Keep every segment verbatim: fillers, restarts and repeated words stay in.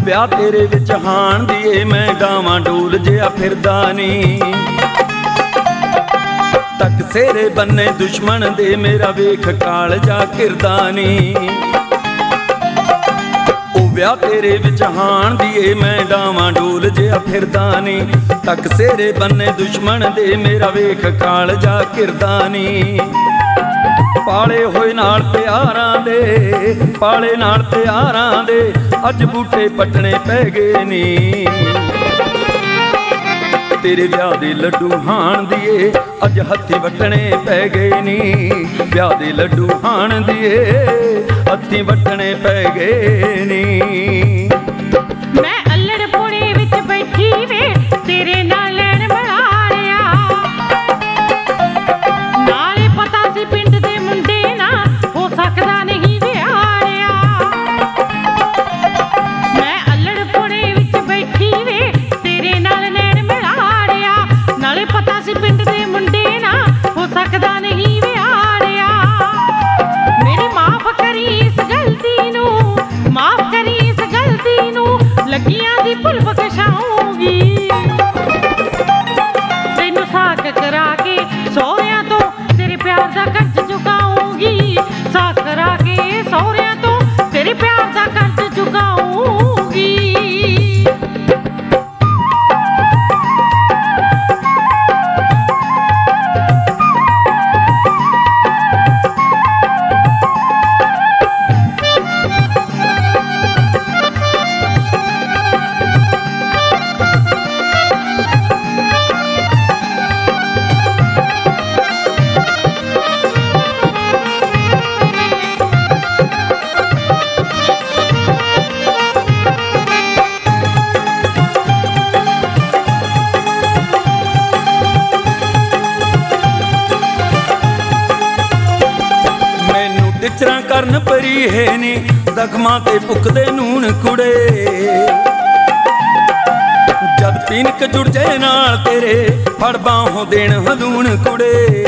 ਵਿਆਹ ਤੇਰੇ ਵਿੱਚ ਹਾਣ ਦੀਏ ਮੈਂ ਡਾਵਾਂ ਡੋਲ ਜਿਹਾ ਫਿਰਦਾ ਨੀ। ਤੱਕ ਸੇਰੇ ਬੰਨੇ ਦੁਸ਼ਮਣ ਦੇ ਮੇਰਾ ਵੇਖ ਕਾਲਜਾ ਘਿਰਦਾ ਨੀ। ਉਹ ਵਿਆਹ ਤੇਰੇ ਵਿੱਚ ਹਾਣ ਦੀਏ ਮੈਂ ਡਾਵਾਂ ਡੋਲ ਜਿਹਾ ਫਿਰਦਾ ਨੀ। ਤੱਕ ਸੇਰੇ ਬੰਨੇ ਦੁਸ਼ਮਣ ਦੇ ਮੇਰਾ ਵੇਖ ਕਾਲਜਾ ਘਿਰਦਾ ਨੀ। ਪਾਲੇ ਹੋਏ ਨਾਲ ਪਿਆਰਾਂ ਦੇ, ਪਾਲੇ ਨਾਲ ਪਿਆਰਾਂ ਦੇ ਅੱਜ ਬੂਟੇ ਪੱਟਣੇ ਪੈ ਗਏ ਨੀ। ਤੇਰੇ ਵਿਆਹ ਦੇ ਲੱਡੂ ਹਾਣ ਦੀਏ ਅੱਜ ਹੱਥੀਂ ਵੱਟਣੇ ਪੈ ਗਏ ਨੀ। ਵਿਆਹ ਦੇ ਲੱਡੂ ਹਾਣ ਦੀਏ ਹੱਥੀਂ ਵੱਟਣੇ ਪੈ ਗਏ ਨੀ। ਮੈਂ ਅੱਲੜ ਪੁਣੇ ਵਿੱਚ ਬੈਠੀ ਵੇ ਤੇਰੇ ਨਾਲ ਲੈਣ ਬਣਾ ਲਿਆ। ਨਾਲੇ ਪਤਾ ਸੀ ਪਿੰਡ ਦੇ ਮੁੰਡੇ ਨਾ ਹੋ ਸਕਦਾ ਨਹੀਂ ਵਿਆਹਿਆ। ਮੈਂ ਅੱਲੜ ਪੁਣੇ ਵਿੱਚ ਬੈਠੀ ਵੇ ਤੇਰੇ ਨਾਲ ਲੈਣ ਬਣਾ ਲਿਆ। ਨਾਲੇ ਪਤਾ ਸੀ ਪਿੰਡ ਦੇ ਮੁੰਡੇ ਨਾ ਹੋ ਸਕਦਾ ਨਹੀਂ ਵਿਆਹਿਆ। ਮੇਰੀ ਮਾਫ ਕਰੀ ਇਸ ਗਲਤੀ ਨੂੰ, ਮਾਫ ਕਰੀ ਇਸ ਗਲਤੀ ਨੂੰ, ਲੱਗੀਆਂ ਦੀ ਭੁੱਲ ਬਖਸ਼ਾਊਂਗੀ। ਤੈਨੂੰ ਸਾਕ ਕਰਾ ਕੇ ਸਹੁਰਿਆਂ ਤੋਂ ਤੇਰੇ ਪਿਆਰ ਦਾ ਕਰਜ਼ ਚੁਕਾਊਂਗੀ। ਸਾਕ ਕਰਾ ਕੇ ਸਹੁਰਿਆਂ ਤੋਂ ਤੇਰੇ ਪਿਆਰ ਦਾ ਕਰਜ਼ ਚੁਕਾਊਂਗੀ। ਟਿਚਰਾਂ ਕਰਨ ਪਰੀ ਹੈ ਨੀ ਜ਼ਖਮਾਂ ਤੇ ਭੁੱਕਦੇ ਨੂਣ ਕੁੜੇ। ਜਦ ਪੀਨਕ ਜੁੜ ਜਾਏ ਨਾਲ ਤੇਰੇ ਫੜ ਬਾਹੋਂ ਦੇਣ ਹਲੂਣ ਕੁੜੇ।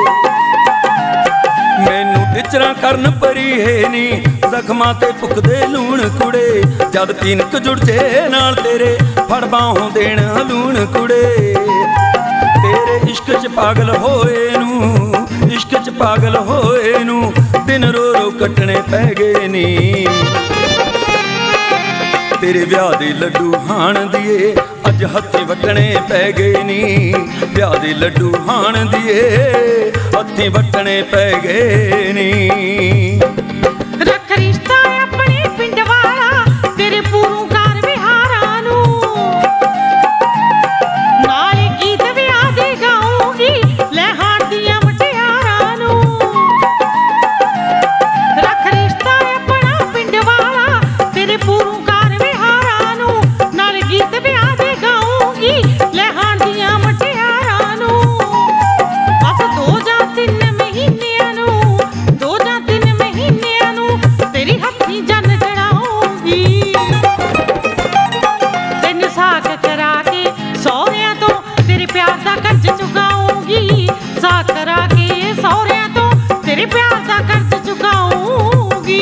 ਮੈਨੂੰ ਟਿਚਰਾਂ ਕਰਨ ਪਰੀ ਹੈ ਨੀ ਜ਼ਖਮਾਂ ਤੇ ਭੁੱਕਦੇ ਲੂਣ ਕੁੜੇ। ਜਦ ਪੀਨਕ ਜੁੜ ਜਾਏ ਨਾਲ ਤੇਰੇ ਫੜ ਬਾਹੋਂ ਦੇਣ ਹਲੂਣ ਕੁੜੇ। ਤੇਰੇ ਇਸ਼ਕ 'ਚ ਪਾਗਲ ਹੋਏ ਨੂੰ, ਇਸ਼ਕ 'ਚ ਪਾਗਲ ਹੋਏ ਨੂੰ ਦਿਨ ਰੋ ਰੋ ਕੱਟਣੇ ਪੈ ਗਏ ਨੀ। ਤੇਰੇ ਵਿਆਹ ਦੇ ਲੱਡੂ ਹਾਣ ਦੀਏ ਅੱਜ ਹੱਥੀਂ ਵੱਟਣੇ ਪੈ ਗਏ ਨੀ। ਵਿਆਹ ਦੇ ਲੱਡੂ ਹਾਣ ਦੀਏ ਹੱਥੀਂ ਵੱਟਣੇ ਪੈ ਗਏ ਨੀ। ਰੱਖ ਰਿਸ਼ਤਾ ਆਪਣੇ ਪਿੰਡ ਵਾਲਾ ਤੇਰੇ ਪੂਰੂ ਘਰ ਵਿਹਾਰਾਂ ਨੂੰ। ਨਾਲੇ ਗੀਤ ਵਿਆਹ ਦੇ ਗਾਊਂਗੀ ਲੈ ਹਾਣ ਦੀਆਂ ਮੁਟਿਆਰਾਂ ਨੂੰ। ਰੱਖ ਰਿਸ਼ਤਾ ਆਪਣਾ ਪਿੰਡ ਵਾਲਾ ਤੇਰੇ ਪੂਰੂ ਘਰ ਵਿਹਾਰਾਂ ਨੂੰ। ਨਾਲੇ ਗੀਤ ਵਿਆਹ ਦੇ ਗਾਊਂਗੀ ਲੈ ਹਾਣ ਦੀਆਂ ਮੁਟਿਆਰਾਂ ਨੂੰ। ਬਸ ਦੋ ਜਾਂ ਤਿੰਨ ਮਹੀਨਿਆਂ ਨੂੰ, ਦੋ ਜਾਂ ਤਿੰਨ ਮਹੀਨਿਆਂ ਨੂੰ ਤੇਰੀ ਹੱਥੀਂ ਜੰਨ ਚੜਾਊਂਗੀ। ਤੈਨੂੰ ਸਾਕ ਕਰਾ ਕੇ ਸਹੁਰਿਆਂ ਤੋਂ ਤੇਰੇ ਪਿਆਰ ਦਾ ਕਰਜ਼ ਚੁਕਾਊਂਗੀ। ਸਾਕ ਕਰਾ ਕੇ ਸਹੁਰਿਆਂ ਤੋਂ ਤੇਰੇ ਪਿਆਰ ਦਾ ਕਰਜ਼ ਚੁਕਾਊਂਗੀ।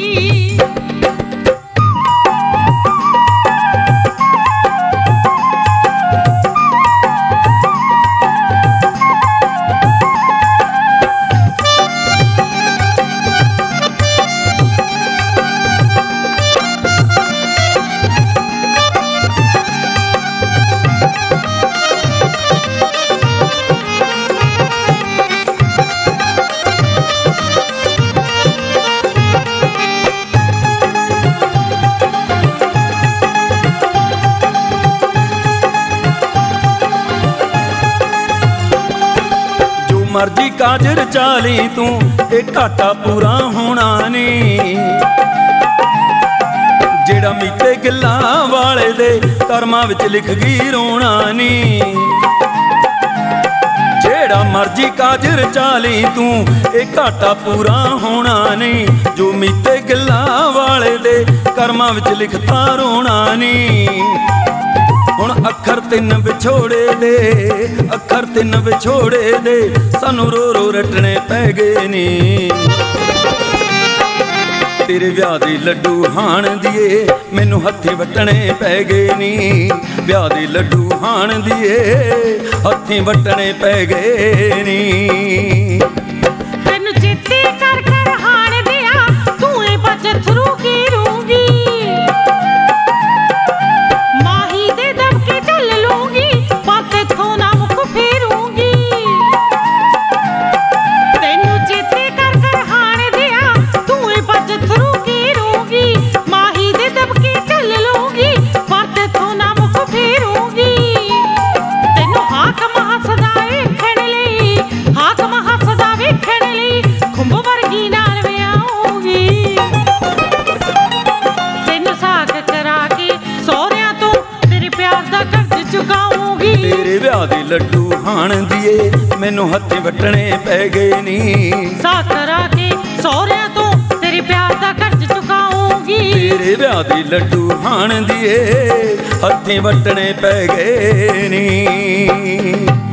ਮਰਜੀ ਕਾਜਰ ਚਾਲੀ ਤੂੰ ਇਹ ਘਾਟਾ ਪੂਰਾ ਹੋਣਾ ਨੀ। ਜਿਹੜਾ ਮੀਤੇ ਗਿੱਲਾਂ ਵਾਲੇ ਦੇ ਕਰਮਾਂ ਵਿੱਚ ਲਿਖ ਗਈ ਰੋਣਾ ਨੀ। ਜਿਹੜਾ ਮਰਜੀ ਕਾਜਰ ਚਾਲੀ ਤੂੰ ਇਹ ਘਾਟਾ ਪੂਰਾ ਹੋਣਾ ਨੀ। ਜੋ ਮੀਤੇ ਗਿੱਲਾਂ ਵਾਲੇ ਦੇ ਕਰਮਾਂ ਵਿੱਚ ਲਿਖਤਾ ਰੋਣਾ ਨੀ। ਹੁਣ ਅੱਖਰ ਤਿੰਨ ਵਿਛੋੜੇ ਦੇ, ਅੱਖਰ ਤਿੰਨ ਵਿਛੋੜੇ ਦੇ ਸਾਨੂੰ ਰੋ ਰੋ ਰਟਣੇ ਪੈ ਗਏ ਨੀ। ਤੇਰੇ ਵਿਆਹ ਦੇ ਲੱਡੂ ਹਾਣ ਦੀਏ ਮੈਨੂੰ ਹੱਥੀਂ ਵੱਟਣੇ ਪੈ ਗਏ ਨੀ। ਵਿਆਹ ਦੇ ਲੱਡੂ ਹਾਣ ਦੀਏ ਹੱਥੀਂ ਵੱਟਣੇ ਪੈ ਗਏ ਨੀ। ਤੈਨੂੰ ਚੇਤੇ ਕਰ ਕਰ ਹਾਣ ਦਿਆ ਤੂੰ ਏ ਬੱਚ ਥਰੂ ਕੀਰੂੰਗੀ। ਮਾਹੀ ਦੇ ਦਬਕੇ ਢੱਲ ਲੂੰਗੀ ਬਾਤ ਇੱਥੋਂ ਨਾ ਮੁੱਖ ਫੇਰੂੰਗੀ। ਤੈਨੂੰ ਚੇਤੇ ਕਰ ਕਰ ਹਾਣ ਦਿਆ ਤੂੰ ਏ ਬੱਚ ਥਰੂ ਕੀਰੂੰਗੀ। ਮਾਹੀ ਦੇ ਦਬਕੇ ਢੱਲ ਲੂੰਗੀ ਬਾਤ ਇੱਥੋਂ ਨਾ ਮੁੱਖ ਫੇਰੂੰਗੀ। ਤੈਨੂੰ ਹਾਕਮ ਹੱਸਦਾ ਵੇਖਣ ਲਈ ਹਾਕਮ ਹੱਸਦਾ ਵੇਖਣ ਲਈ ਖੁੰਭ ਵਰਗੀ ਨਾਲ ਵਿਆਹੂੰਗੀ। ਤੈਨੂੰ ਸਾਕ ਕਰਾ ਕੇ ਸਹੁਰਿਆਂ ਤੋਂ ਤੇਰੇ ਪਿਆਰ ਦਾ ਕਰਜ਼ ਚੁਕਾਊਂਗੀ। ਤੇਰੇ ਵਿਆਹ ਦੇ ਲੱਡੂ ਹਾਣ ਦੀਏ ਮੈਨੂੰ ਹੱਥੀਂ ਵੱਟਣੇ ਪੈ ਗਏ ਨੀ। ਸਾਕ ਕਰਾ ਕੇ ਸਹੁਰਿਆਂ ਤੋਂ ਤੇਰੇ ਪਿਆਰ ਦਾ ਕਰਜ਼ ਚੁਕਾਊਂਗੀ। ਤੇਰੇ ਵਿਆਹ ਦੇ ਲੱਡੂ ਹਾਣ ਦੀਏ ਹੱਥੀਂ ਵੱਟਣੇ ਪੈ ਗਏ ਨੀ।